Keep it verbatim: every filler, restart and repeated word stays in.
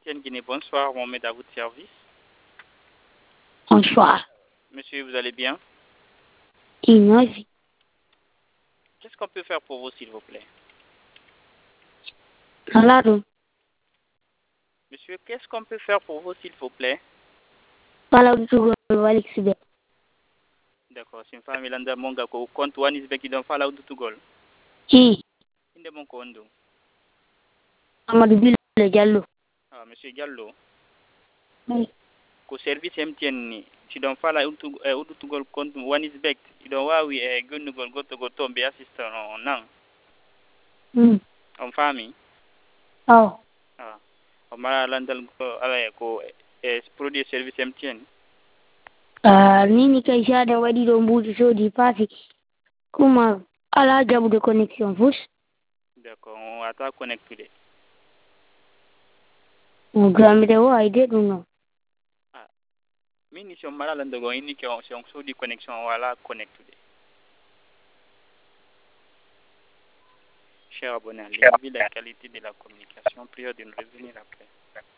Etienne Guinée, bonsoir, Mohamed à votre service. Bonsoir. Monsieur, vous allez bien? Innovi. Qu'est-ce qu'on peut faire pour vous, s'il vous plaît? Alaro. Monsieur, qu'est-ce qu'on peut faire pour vous, s'il vous plaît? Fala utugo Alex be. D'accord, c'est une famille landa monga ko compte one is beki don fala udu tugol. Hi. Inde mon kondo. Amadou Bille Diallo. Ah, monsieur Diallo. Oui. Ko service M T N ni si don fala udu uh, udu tugol compte one is bek. Idon wawi e uh, gonnugol goto go tombe assistant on nan. Hmm. On famille. Oh. Ah. O mara landal ko ala ko e produit service M T N. Ah, nini kai shada wadi don butu so di pasi. Kuma ala jabu de connexion fus. D'accord, on va ta connecter. Mo gramde wo aide duno. Ah. Mini si on mara landal go ini ke on si on so di connexion wala connecter. Cher abonné à l'I N V, la qualité de la communication, prière de nous revenir après.